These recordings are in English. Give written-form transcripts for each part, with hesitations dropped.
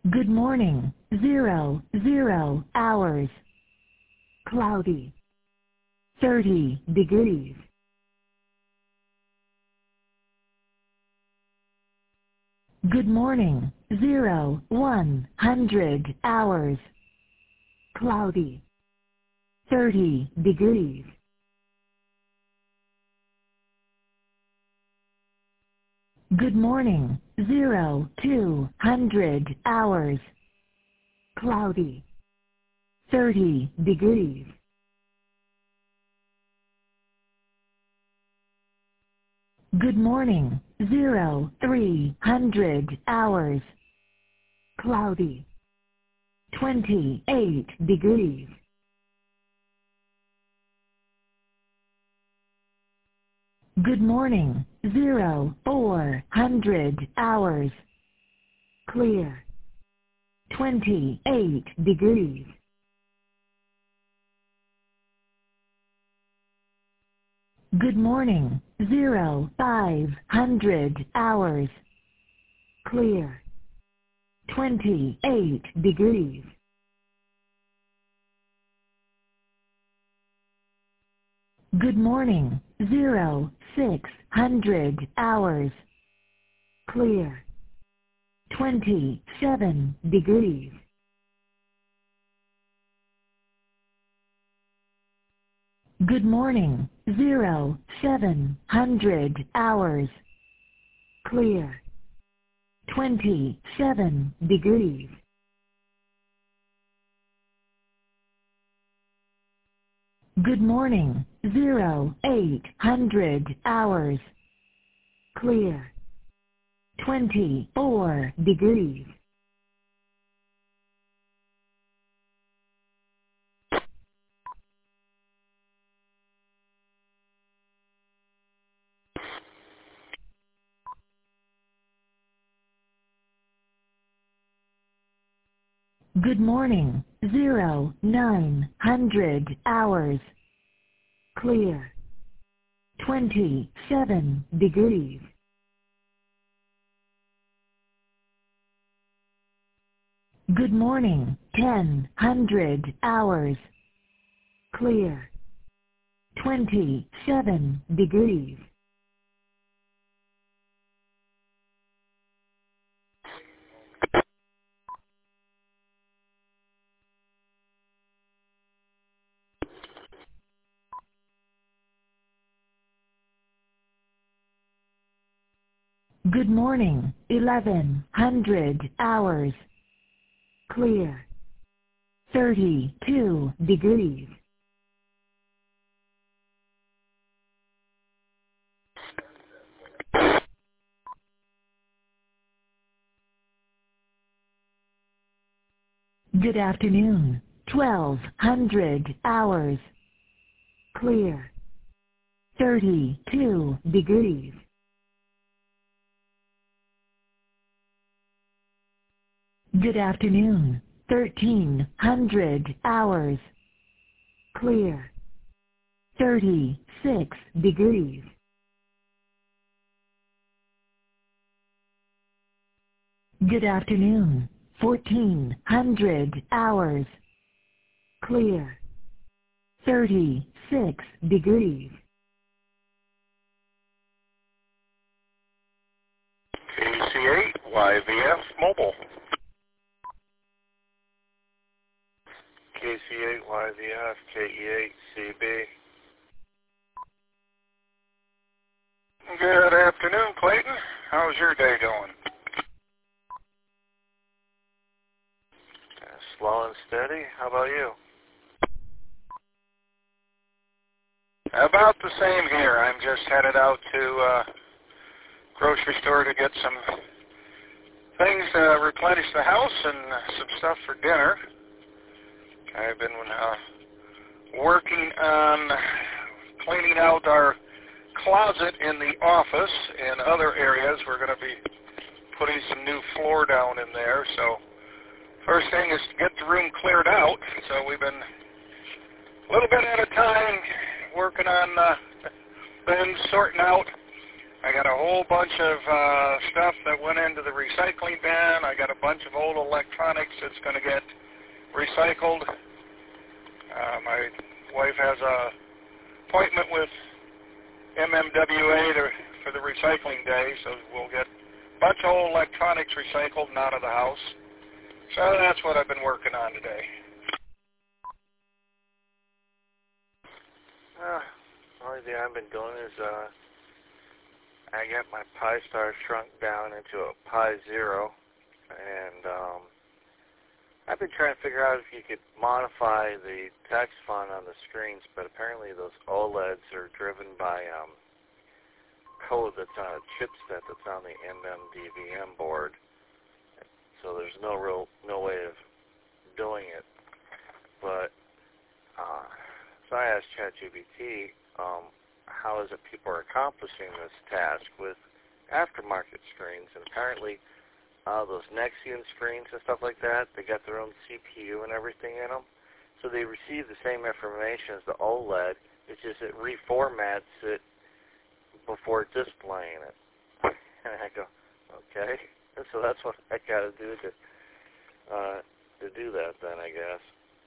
Good morning. 00 hours. Cloudy. 30 degrees. Good morning. 100 hours. Cloudy. 30 degrees. Good morning. 200 hours. Cloudy. 30 degrees. Good morning. 300 hours. Cloudy. 28 degrees. Good morning. 400 hours. Clear. 28 degrees. Good morning. 500 hours. Clear. 28 degrees. Good morning. 600 hours. Clear. 27 degrees. Good morning. 700 hours. Clear. 27 degrees. Good morning. 800 hours. Clear. 24 degrees. Good morning. 900 hours. Clear. 27 degrees. Good morning. 1000 hours. Clear. 27 degrees. Good morning. 1100 hours. Clear. 32 degrees. Good afternoon. 1200 hours. Clear. 32 degrees. Good afternoon. 1300 hours. Clear. 36 degrees. Good afternoon. 1400 hours. Clear. 36 degrees. KC8 YVF Mobile. KC8 YVF KE8 CB. Good afternoon, Clayton. How's your day going? Slow and steady. How about you? About the same here. I'm just headed out to grocery store to get some things to replenish the house and some stuff for dinner. I've been working on cleaning out our closet in the office and other areas. We're going to be putting some new floor down in there. So first thing is to get the room cleared out. So we've been a little bit at a time working on been sorting out I got a whole bunch of stuff that went into the recycling bin. I got a bunch of old electronics that's going to get recycled. My wife has a appointment with MMWA for the recycling day, so we'll get a bunch of old electronics recycled and out of the house. So that's what I've been working on today. The only thing I've been doing is I got my Pi Star shrunk down into a Pi Zero, and I've been trying to figure out if you could modify the text font on the screens, but apparently those OLEDs are driven by code that's on a chipset that's on the MMDVM board, so there's no way of doing it. But so I asked ChatGPT, how is it people are accomplishing this task with aftermarket screens, and apparently those Nexion screens and stuff like that, they got their own CPU and everything in them, so they receive the same information as the OLED. It's just it reformats it before displaying it. And I go, okay, so that's what I got to do to do that then, I guess.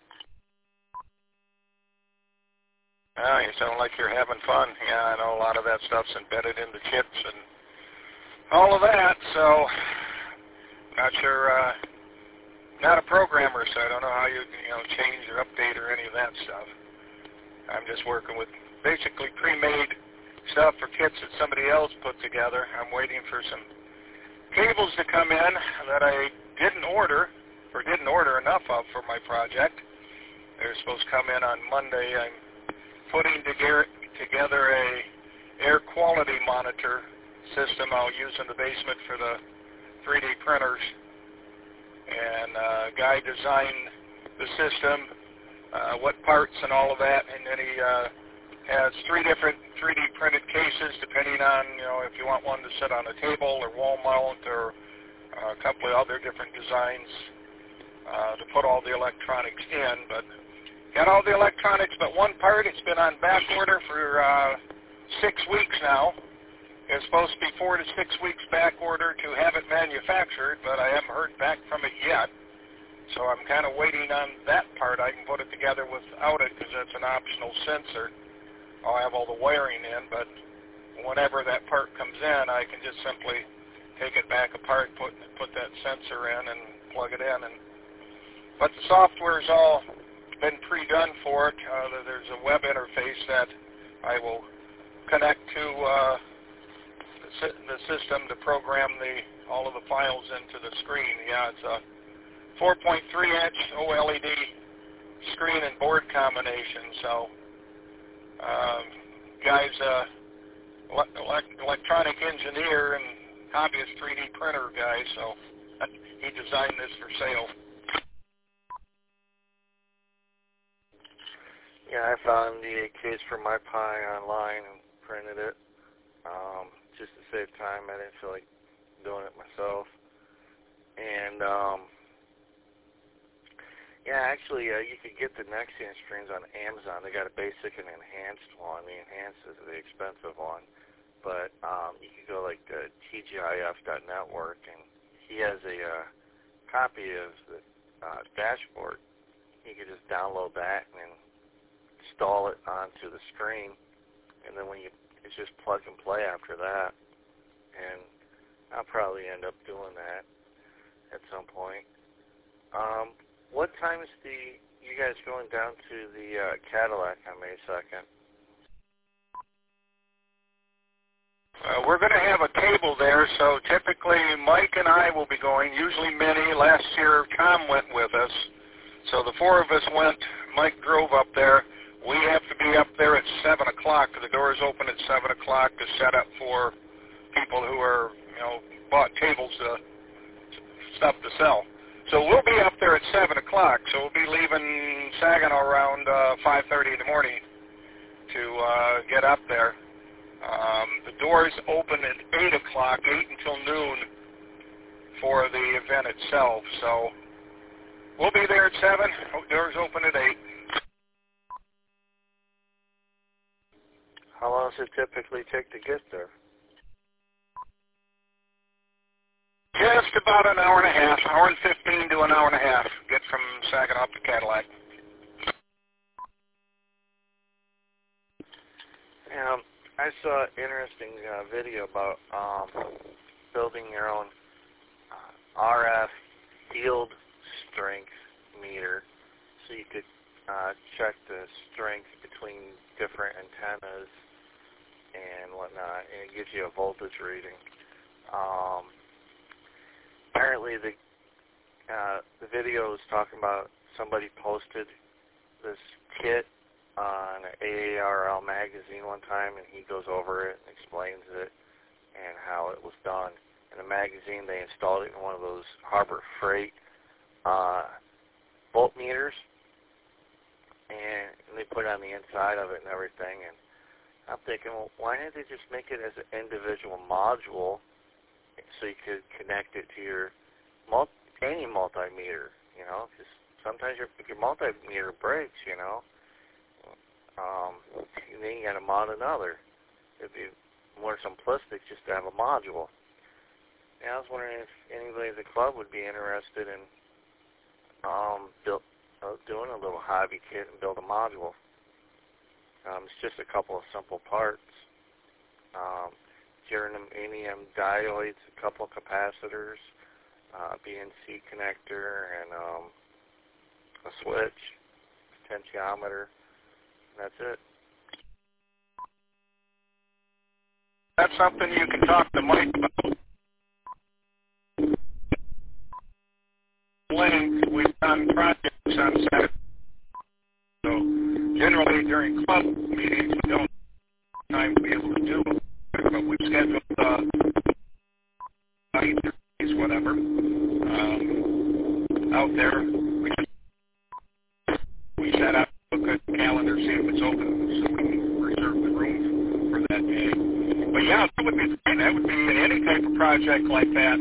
Oh, you sound like you're having fun. Yeah, I know a lot of that stuff's embedded in the chips and all of that, so not sure, not a programmer, so I don't know how you change or update or any of that stuff. I'm just working with basically pre-made stuff for kits that somebody else put together. I'm waiting for some cables to come in that I didn't order enough of for my project. They're supposed to come in on Monday. I'm putting together a air quality monitor system I'll use in the basement for the 3D printers. And a guy designed the system, what parts and all of that, and then he has 3 different 3D printed cases depending on, if you want one to sit on a table or wall mount or a couple of other different designs to put all the electronics in. But got all the electronics but one part. It's been on back order for 6 weeks now. It's supposed to be 4 to 6 weeks back order to have it manufactured, but I haven't heard back from it yet. So I'm kind of waiting on that part. I can put it together without it because that's an optional sensor. I'll have all the wiring in, but whenever that part comes in, I can just simply take it back apart, put that sensor in, and plug it in. But the software's all been pre-done for it. There's a web interface that I will connect to the system to program all of the files into the screen. Yeah, it's a 4.3-inch OLED screen and board combination. So, guy's electronic engineer and hobbyist 3D printer guy, so he designed this for sale. Yeah, I found the case for my Pi online and printed it. Just to save time, I didn't feel like doing it myself. And yeah, actually, you could get the Nexion screens on Amazon. They got a basic and enhanced one. The enhanced is the expensive one, but you could go like TGIF.network, and he has a copy of the dashboard. You could just download that and install it onto the screen, and then it's just plug and play after that. And I'll probably end up doing that at some point. What time is you guys going down to the Cadillac on May 2nd? We're going to have a table there, so typically Mike and I will be going, usually Minnie. Last year Tom went with us, so the 4 of us went. Mike drove up there. We have to be up there at 7 o'clock. The doors open at 7 o'clock to set up for people who are, bought tables, stuff to sell. So we'll be up there at 7 o'clock, so we'll be leaving Saginaw around 5:30 in the morning to get up there. The doors open at 8 o'clock, 8 until noon for the event itself. So we'll be there at 7. Doors open at 8. How long does it typically take to get there? Just about an hour and a half, hour and 15 to an hour and a half. Get from Saginaw to Cadillac. I saw an interesting video about building your own RF field strength meter, so you could check the strength between different antennas and whatnot, and it gives you a voltage reading. Apparently, the video was talking about somebody posted this kit on AARL magazine one time, and he goes over it and explains it and how it was done. In the magazine, they installed it in one of those Harbor Freight voltmeters, and they put it on the inside of it and everything. And I'm thinking, well, why didn't they just make it as an individual module so you could connect it to your any multimeter, you know? Because sometimes if your multimeter breaks, you know, then you got to mod another. It'd be more simplistic just to have a module. And I was wondering if anybody at the club would be interested in doing a little hobby kit and build a module. It's just a couple of simple parts. Germanium diodes, a couple of capacitors, BNC connector, and a switch, potentiometer. That's it. That's something you can talk to Mike about. We've done projects on Saturday. So generally during club meetings, we don't have time to be able to do it. But we've scheduled whatever out there. We set up a good calendar, see if it's open, so we can reserve the room for that day. But yeah, that would be fine. That would be any type of project like that.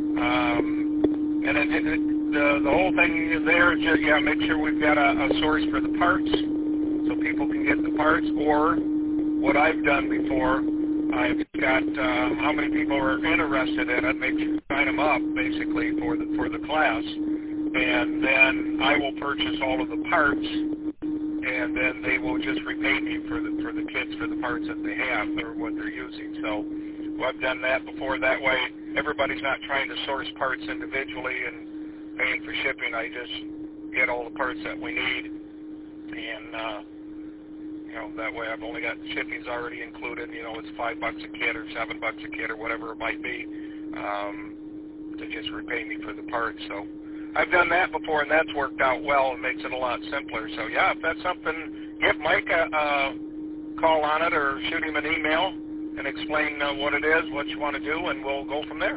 And the whole thing is there is just, make sure we've got a source for the parts so people can get the parts. Or what I've done before, I've got how many people are interested in it, make sure sign them up basically for the class, and then I will purchase all of the parts, and then they will just repay me for the kits for the parts that they have or what they're using. So I've done that before. That way everybody's not trying to source parts individually and paying for shipping. I just get all the parts that we need, and that way I've only got shipping's already included. It's $5 a kit or $7 a kit or whatever it might be, to just repay me for the parts. So I've done that before, and that's worked out well and makes it a lot simpler. So yeah, if that's something, give Mike a call on it or shoot him an email and explain what it is, what you want to do, and we'll go from there.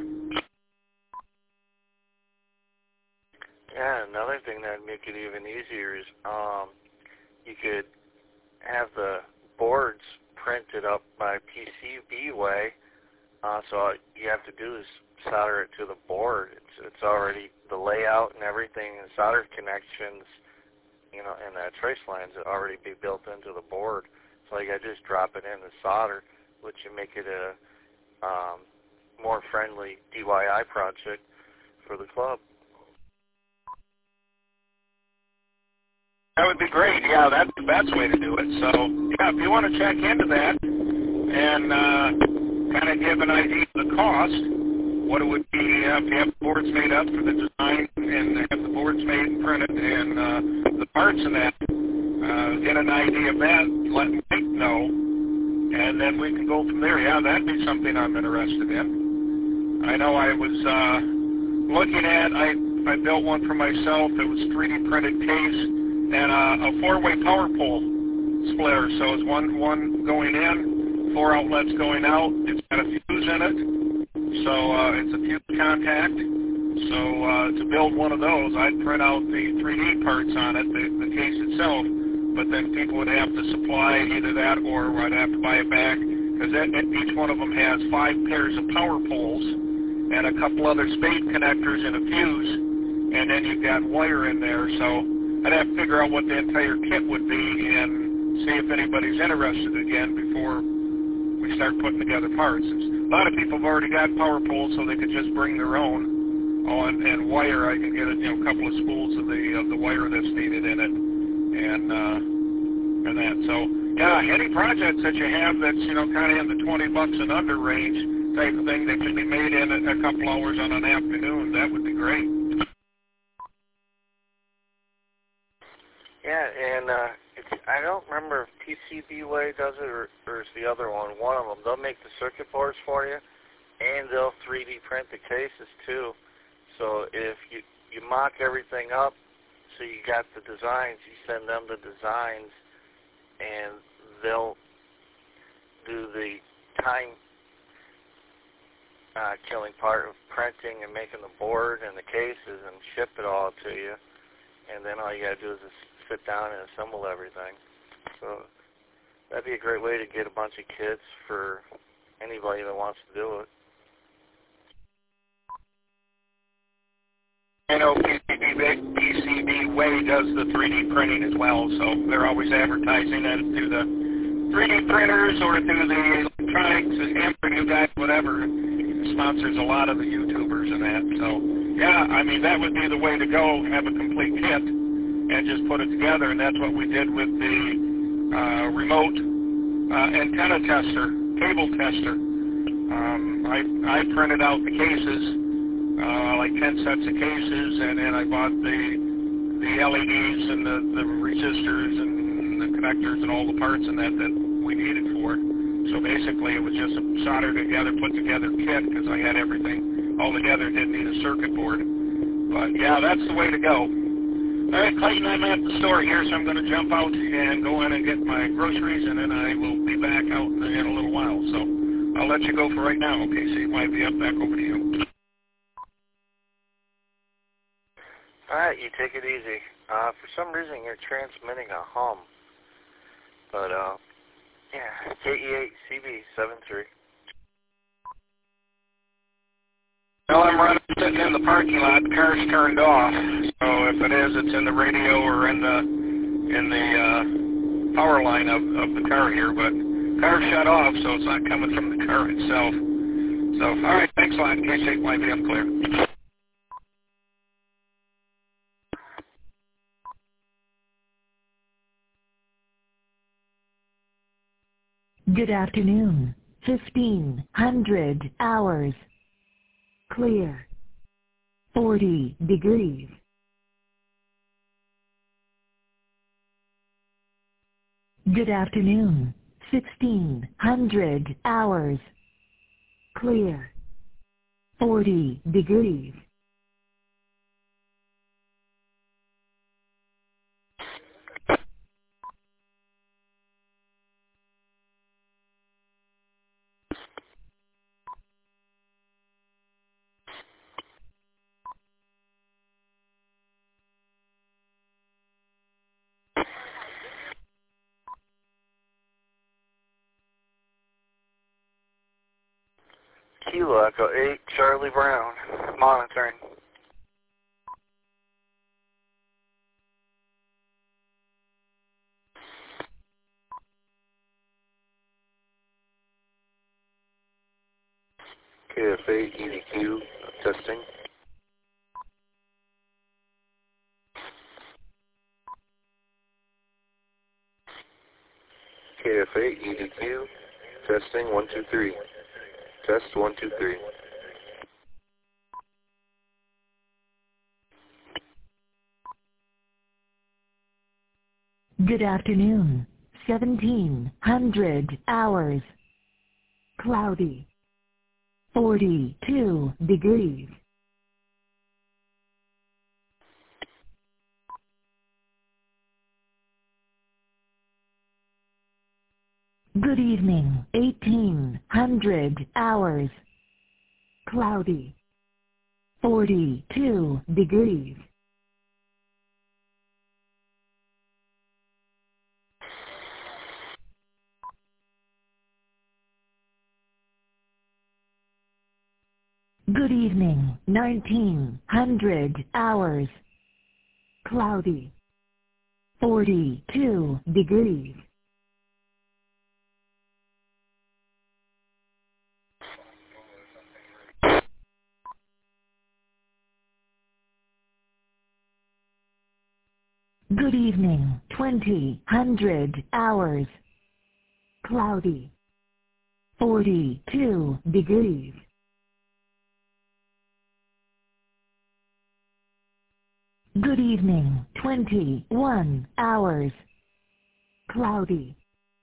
Yeah, another thing that would make it even easier is you could have the boards printed up by PCB way, so all you have to do is solder it to the board. It's already, the layout and everything, and solder connections, and the trace lines will already be built into the board. So you got to just drop it in the solder, which would make it a more friendly DIY project for the club. That would be great. Yeah, that's the best way to do it. So, yeah, if you want to check into that and kind of give an idea of the cost, what it would be if you have the boards made up for the design and have the boards made and printed and the parts and that, get an idea of that, let Mike know, and then we can go from there. Yeah, that'd be something I'm interested in. I know I was looking at, I built one for myself. It was 3D printed case and a 4-way power pole splitter. So it's one going in, 4 outlets going out. It's got a fuse in it, so it's a fuse contact. So to build one of those, I'd print out the 3D parts on it, the case itself, but then people would have to supply either that or I'd have to buy it back, because each one of them has 5 pairs of power poles and a couple other spade connectors and a fuse, and then you've got wire in there. So I'd have to figure out what the entire kit would be and see if anybody's interested again before we start putting together parts. lot of people have already got power poles, so they could just bring their own. Oh, and wire, I can get a couple of spools of the wire that's needed in it, and that. So yeah, any projects that you have that's kind of in the $20 and under range type of thing that can be made in a couple hours on an afternoon, that would be great. Yeah, and I don't remember if PCB Way does it or is the other one. One of them, they'll make the circuit boards for you, and they'll 3D print the cases too. So if you mock everything up, so you got the designs, you send them the designs, and they'll do the time killing part of printing and making the board and the cases and ship it all to you. And then all you got to do is just sit down and assemble everything. So that'd be a great way to get a bunch of kits for anybody that wants to do it. I know PCB Way does the 3D printing as well, so they're always advertising that through the 3D printers or through the electronics, Amber guys, whatever. Sponsors a lot of the YouTubers and that. So yeah, I mean that would be the way to go. Have a complete kit and just put it together, and that's what we did with the remote antenna tester, cable tester. I printed out the cases. Like 10 sets of cases, and then I bought the LEDs and the resistors and the connectors and all the parts and that we needed for it. So basically it was just a solder together, put together kit, because I had everything all together, didn't need a circuit board. But yeah, that's the way to go. All right, Clayton, I'm at the store here, so I'm going to jump out and go in and get my groceries, and then I will be back out in a little while. So I'll let you go for right now, okay? So you might be up back over to you. Alright, you take it easy. For some reason you're transmitting a hum. But, yeah, KE8CB73. Well, I'm sitting in the parking lot. The car's turned off. So if it is, it's in the radio or in the power line of the car here. But the car's shut off, so it's not coming from the car itself. So, all right, thanks a lot. KC might be unclear. Good afternoon. 1500 hours. Clear. 40 degrees. Good afternoon. 1600 hours. Clear. 40 degrees. Kilo Echo 8, Charlie Brown, monitoring. KF8, EDQ, testing. KF8, EDQ, testing, 1, 2, 3. Test, 1, 2, 3. Good afternoon. 1700 hours. Cloudy. 42 degrees. Good evening. 1800 hours. Cloudy. 42 degrees. Good evening. 1900 hours. Cloudy. 42 degrees. Good evening, 2000 hours. Cloudy. 42 degrees. Good evening, 21 hours. Cloudy.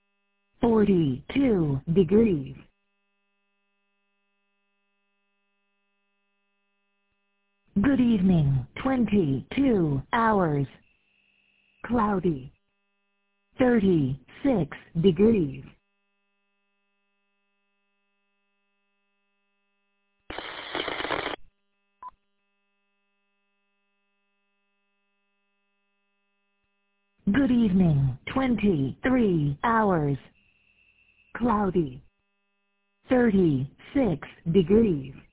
42 degrees. Good evening, 22 hours. Cloudy. 36 degrees. Good evening, 23 hours. Cloudy. 36 degrees.